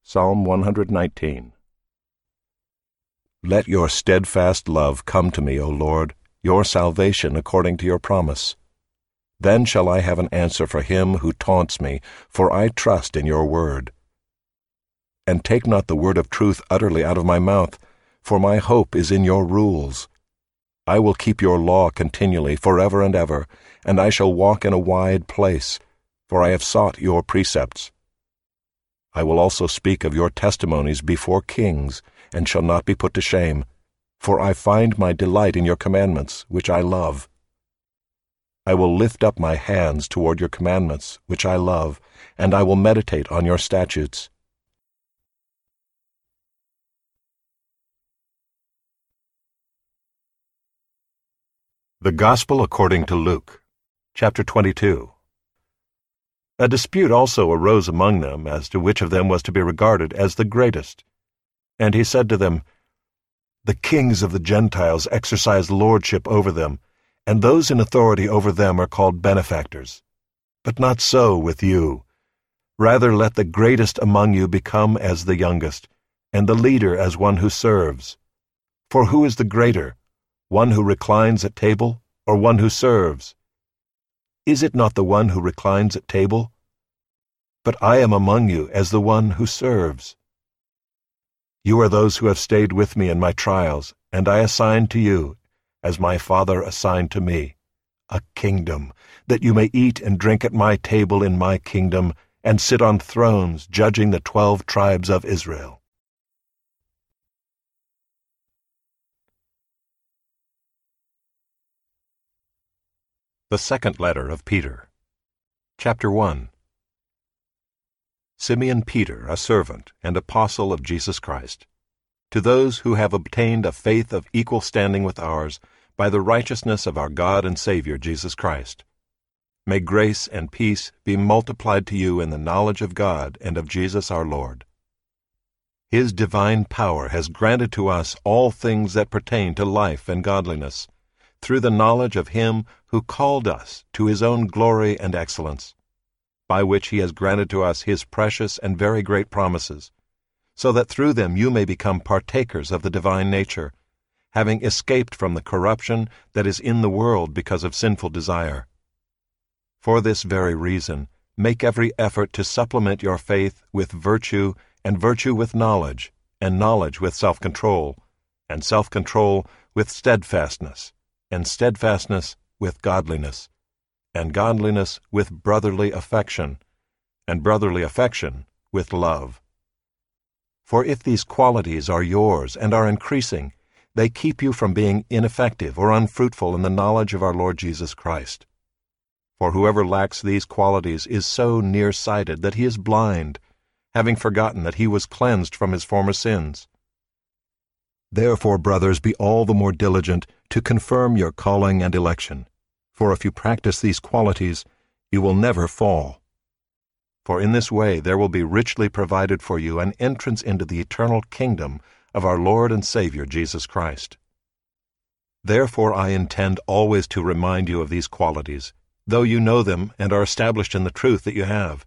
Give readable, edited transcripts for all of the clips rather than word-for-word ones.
Psalm 119. Let your steadfast love come to me, O Lord, your salvation according to your promise. Then shall I have an answer for him who taunts me, for I trust in your word. And take not the word of truth utterly out of my mouth, for my hope is in your rules. I will keep your law continually, forever and ever, and I shall walk in a wide place, for I have sought your precepts. I will also speak of your testimonies before kings, and shall not be put to shame, for I find my delight in your commandments, which I love. I will lift up my hands toward your commandments, which I love, and I will meditate on your statutes. The Gospel according to Luke, chapter 22. A dispute also arose among them as to which of them was to be regarded as the greatest. And he said to them, The kings of the Gentiles exercise lordship over them, and those in authority over them are called benefactors. But not so with you. Rather let the greatest among you become as the youngest, and the leader as one who serves. For who is the greater, one who reclines at table, or one who serves? Is it not the one who reclines at table? But I am among you as the one who serves. You are those who have stayed with me in my trials, and I assign to you, as my Father assigned to me, a kingdom, that you may eat and drink at my table in my kingdom, and sit on thrones judging the 12 tribes of Israel. The Second Letter of Peter, Chapter 1. Simeon Peter, a servant and apostle of Jesus Christ, to those who have obtained a faith of equal standing with ours by the righteousness of our God and Savior Jesus Christ. May grace and peace be multiplied to you in the knowledge of God and of Jesus our Lord. His divine power has granted to us all things that pertain to life and godliness, through the knowledge of Him who called us to His own glory and excellence, by which He has granted to us His precious and very great promises, so that through them you may become partakers of the divine nature, having escaped from the corruption that is in the world because of sinful desire. For this very reason, make every effort to supplement your faith with virtue, and virtue with knowledge, and knowledge with self-control, and self-control with steadfastness, and steadfastness with godliness, and godliness with brotherly affection, and brotherly affection with love. For if these qualities are yours and are increasing, they keep you from being ineffective or unfruitful in the knowledge of our Lord Jesus Christ. For whoever lacks these qualities is so nearsighted that he is blind, having forgotten that he was cleansed from his former sins. Therefore, brothers, be all the more diligent to confirm your calling and election, for if you practice these qualities, you will never fall. For in this way there will be richly provided for you an entrance into the eternal kingdom of our Lord and Savior Jesus Christ. Therefore I intend always to remind you of these qualities, though you know them and are established in the truth that you have.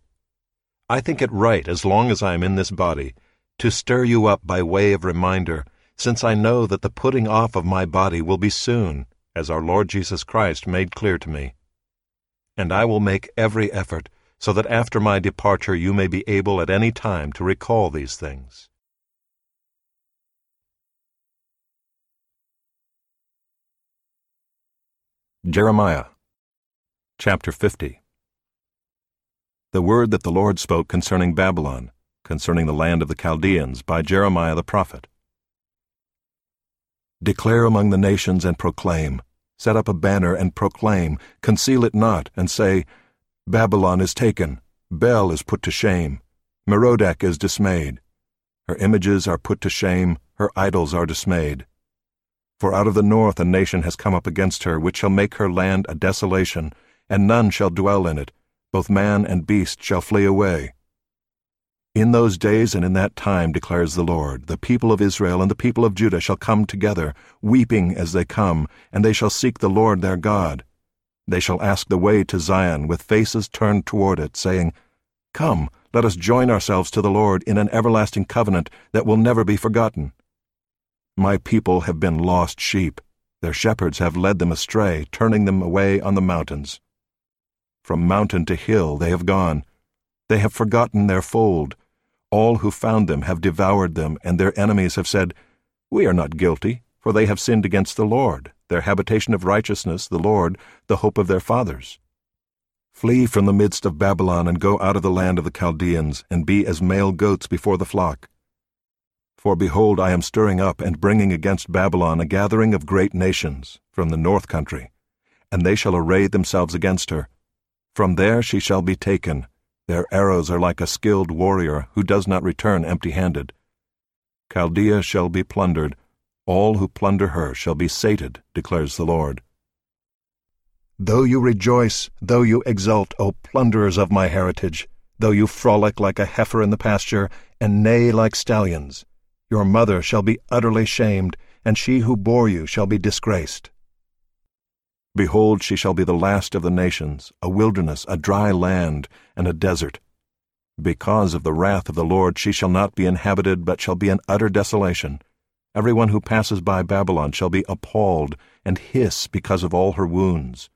I think it right, as long as I am in this body, to stir you up by way of reminder, since I know that the putting off of my body will be soon, as our Lord Jesus Christ made clear to me. And I will make every effort, so that after my departure you may be able at any time to recall these things. Jeremiah, chapter 50. The word that the Lord spoke concerning Babylon, concerning the land of the Chaldeans, by Jeremiah the prophet. Declare among the nations and proclaim, set up a banner and proclaim, conceal it not, and say, Babylon is taken, Bel is put to shame, Merodach is dismayed. Her images are put to shame, her idols are dismayed. For out of the north a nation has come up against her, which shall make her land a desolation, and none shall dwell in it, both man and beast shall flee away. In those days and in that time, declares the Lord, the people of Israel and the people of Judah shall come together, weeping as they come, and they shall seek the Lord their God. They shall ask the way to Zion with faces turned toward it, saying, Come, let us join ourselves to the Lord in an everlasting covenant that will never be forgotten. My people have been lost sheep. Their shepherds have led them astray, turning them away on the mountains. From mountain to hill they have gone. They have forgotten their fold. All who found them have devoured them, and their enemies have said, We are not guilty, for they have sinned against the Lord, their habitation of righteousness, the Lord, the hope of their fathers. Flee from the midst of Babylon and go out of the land of the Chaldeans, and be as male goats before the flock. For behold, I am stirring up and bringing against Babylon a gathering of great nations from the north country, and they shall array themselves against her. From there she shall be taken. Their arrows are like a skilled warrior who does not return empty-handed. Chaldea shall be plundered. All who plunder her shall be sated, declares the Lord. Though you rejoice, though you exult, O plunderers of my heritage, though you frolic like a heifer in the pasture, and neigh like stallions, your mother shall be utterly shamed, and she who bore you shall be disgraced. Behold, she shall be the last of the nations, a wilderness, a dry land, and a desert. Because of the wrath of the Lord she shall not be inhabited, but shall be an utter desolation. Everyone who passes by Babylon shall be appalled and hiss because of all her wounds.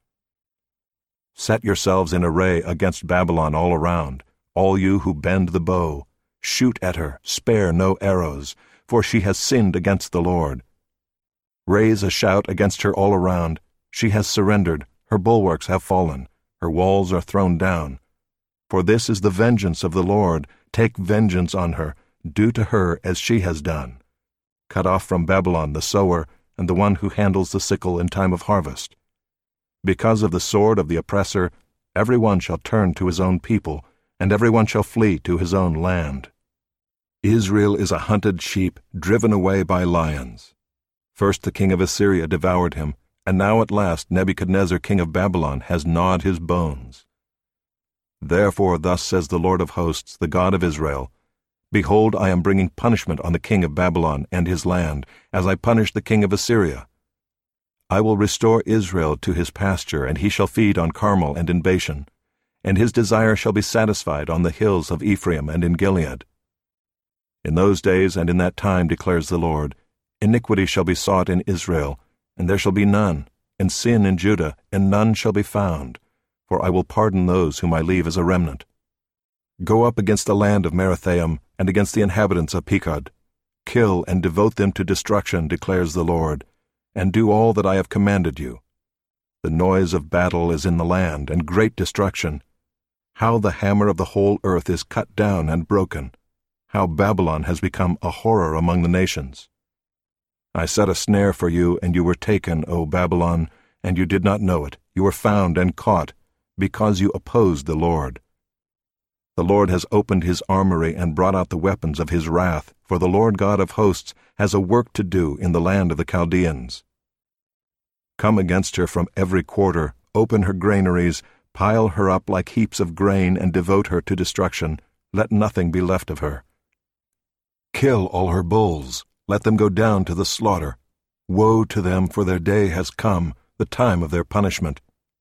Set yourselves in array against Babylon all around, all you who bend the bow. Shoot at her, spare no arrows, for she has sinned against the Lord. Raise a shout against her all around. She has surrendered, her bulwarks have fallen, her walls are thrown down. For this is the vengeance of the Lord. Take vengeance on her, do to her as she has done. Cut off from Babylon the sower and the one who handles the sickle in time of harvest. Because of the sword of the oppressor, every one shall turn to his own people, and every one shall flee to his own land. Israel is a hunted sheep, driven away by lions. First the king of Assyria devoured him, and now at last Nebuchadnezzar king of Babylon has gnawed his bones. Therefore thus says the Lord of hosts, the God of Israel, Behold, I am bringing punishment on the king of Babylon and his land, as I punished the king of Assyria. I will restore Israel to his pasture, and he shall feed on Carmel and in Bashan, and his desire shall be satisfied on the hills of Ephraim and in Gilead. In those days and in that time, declares the Lord, iniquity shall be sought in Israel, and there shall be none, and sin in Judah, and none shall be found, for I will pardon those whom I leave as a remnant. Go up against the land of Merathaim, and against the inhabitants of Pekod. Kill and devote them to destruction, declares the Lord, and do all that I have commanded you. The noise of battle is in the land, and great destruction. How the hammer of the whole earth is cut down and broken. How Babylon has become a horror among the nations. I set a snare for you, and you were taken, O Babylon, and you did not know it. You were found and caught, because you opposed the Lord. The Lord has opened his armory and brought out the weapons of his wrath, for the Lord God of hosts has a work to do in the land of the Chaldeans. Come against her from every quarter, open her granaries, pile her up like heaps of grain, and devote her to destruction. Let nothing be left of her. Kill all her bulls, let them go down to the slaughter. Woe to them, for their day has come, the time of their punishment.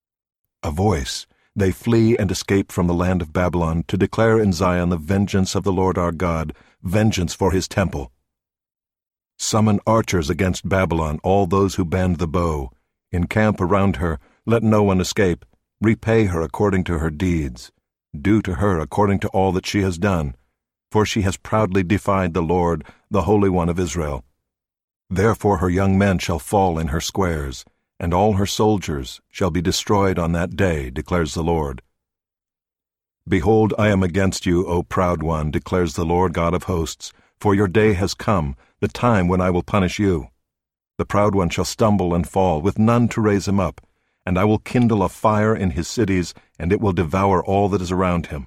A voice, they flee and escape from the land of Babylon, to declare in Zion the vengeance of the Lord our God, vengeance for his temple. Summon archers against Babylon, all those who bend the bow. Encamp around her, let no one escape. Repay her according to her deeds. Do to her according to all that she has done, for she has proudly defied the Lord, the Holy One of Israel. Therefore her young men shall fall in her squares, and all her soldiers shall be destroyed on that day, declares the Lord. Behold, I am against you, O proud one, declares the Lord God of hosts, for your day has come, the time when I will punish you. The proud one shall stumble and fall, with none to raise him up, and I will kindle a fire in his cities, and it will devour all that is around him.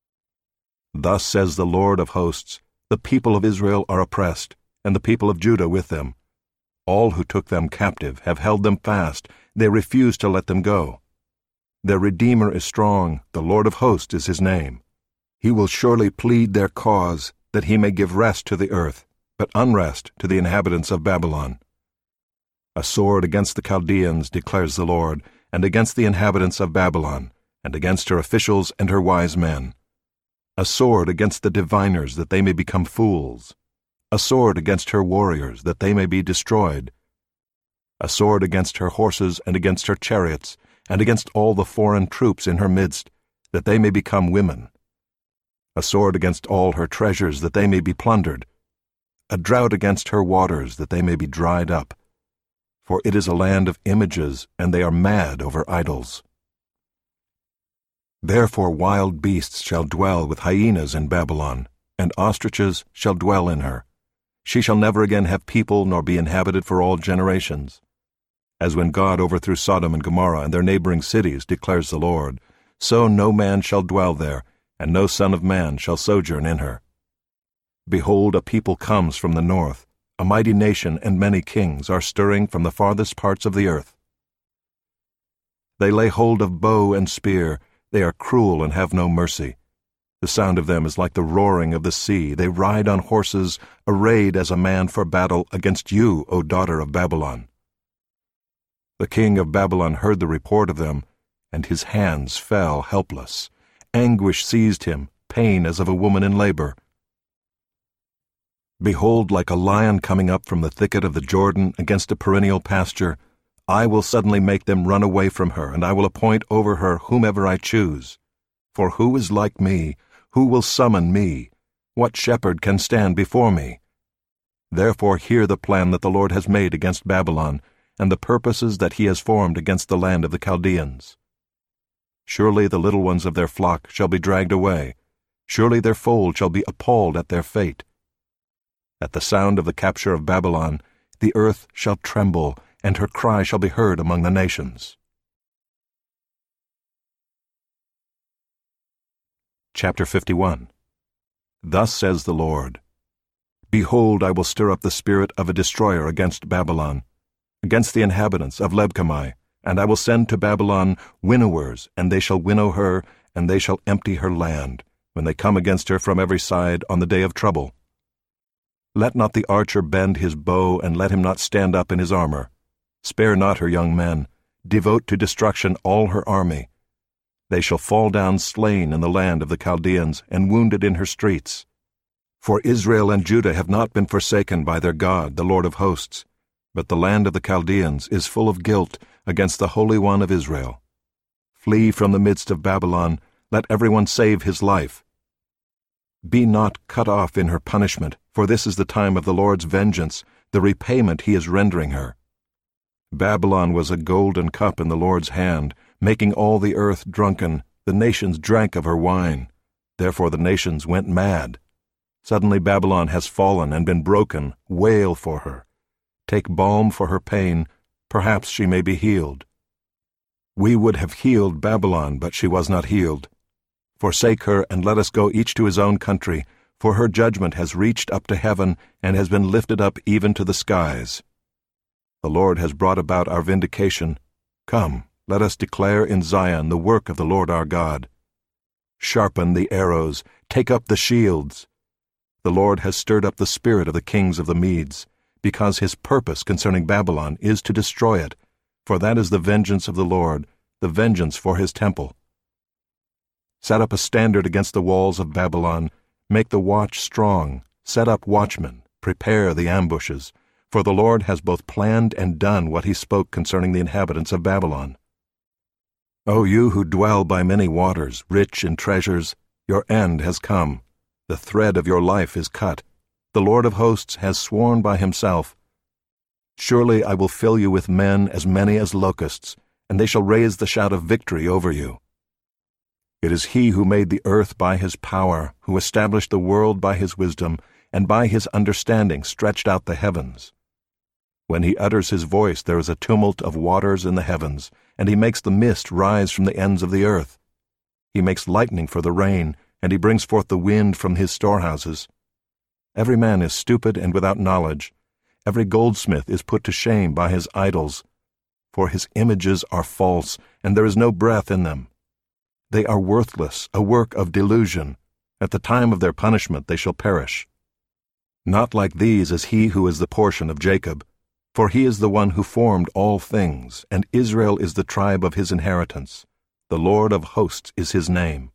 Thus says the Lord of hosts, the people of Israel are oppressed, and the people of Judah with them. All who took them captive have held them fast, they refuse to let them go. Their Redeemer is strong, the Lord of hosts is his name. He will surely plead their cause, that he may give rest to the earth, but unrest to the inhabitants of Babylon. A sword against the Chaldeans, declares the Lord, and against the inhabitants of Babylon, and against her officials and her wise men. a sword against the diviners, that they may become fools, a sword against her warriors, that they may be destroyed, a sword against her horses and against her chariots, and against all the foreign troops in her midst, that they may become women, a sword against all her treasures, that they may be plundered, a drought against her waters, that they may be dried up. For it is a land of images, and they are mad over idols. Therefore wild beasts shall dwell with hyenas in Babylon, and ostriches shall dwell in her. She shall never again have people, nor be inhabited for all generations. As when God overthrew Sodom and Gomorrah and their neighboring cities, declares the Lord, so no man shall dwell there, and no son of man shall sojourn in her. Behold, a people comes from the north, a mighty nation and many kings are stirring from the farthest parts of the earth. They lay hold of bow and spear, they are cruel and have no mercy. The sound of them is like the roaring of the sea. They ride on horses, arrayed as a man for battle against you, O daughter of Babylon. The king of Babylon heard the report of them, and his hands fell helpless. Anguish seized him, pain as of a woman in labor. Behold, like a lion coming up from the thicket of the Jordan against a perennial pasture, I will suddenly make them run away from her, and I will appoint over her whomever I choose. For who is like me? Who will summon me? What shepherd can stand before me? Therefore hear the plan that the Lord has made against Babylon, and the purposes that he has formed against the land of the Chaldeans. Surely the little ones of their flock shall be dragged away. Surely their fold shall be appalled at their fate. At the sound of the capture of Babylon, the earth shall tremble, and her cry shall be heard among the nations. Chapter 51. Thus says the Lord, Behold, I will stir up the spirit of a destroyer against Babylon, against the inhabitants of Lebkamai, and I will send to Babylon winnowers, and they shall winnow her, and they shall empty her land, when they come against her from every side on the day of trouble. Let not the archer bend his bow, and let him not stand up in his armor. Spare not her young men. Devote to destruction all her army. They shall fall down slain in the land of the Chaldeans, and wounded in her streets. For Israel and Judah have not been forsaken by their God, the Lord of hosts, but the land of the Chaldeans is full of guilt against the Holy One of Israel. Flee from the midst of Babylon, let everyone save his life. Be not cut off in her punishment, for this is the time of the Lord's vengeance, the repayment he is rendering her. Babylon was a golden cup in the Lord's hand, making all the earth drunken. The nations drank of her wine. Therefore the nations went mad. Suddenly Babylon has fallen and been broken. Wail for her. Take balm for her pain. Perhaps she may be healed. We would have healed Babylon, but she was not healed. Forsake her, and let us go each to his own country, for her judgment has reached up to heaven, and has been lifted up even to the skies. The Lord has brought about our vindication. Come, let us declare in Zion the work of the Lord our God. Sharpen the arrows, take up the shields. The Lord has stirred up the spirit of the kings of the Medes, because his purpose concerning Babylon is to destroy it, for that is the vengeance of the Lord, the vengeance for his temple. Set up a standard against the walls of Babylon, make the watch strong, set up watchmen, prepare the ambushes, for the Lord has both planned and done what he spoke concerning the inhabitants of Babylon. O you who dwell by many waters, rich in treasures, your end has come. The thread of your life is cut. The Lord of hosts has sworn by himself, Surely I will fill you with men as many as locusts, and they shall raise the shout of victory over you. It is he who made the earth by his power, who established the world by his wisdom, and by his understanding stretched out the heavens. When he utters his voice, there is a tumult of waters in the heavens, and he makes the mist rise from the ends of the earth. He makes lightning for the rain, and he brings forth the wind from his storehouses. Every man is stupid and without knowledge. Every goldsmith is put to shame by his idols. For his images are false, and there is no breath in them. They are worthless, a work of delusion. At the time of their punishment they shall perish. Not like these is he who is the portion of Jacob, for he is the one who formed all things, and Israel is the tribe of his inheritance. The Lord of hosts is his name.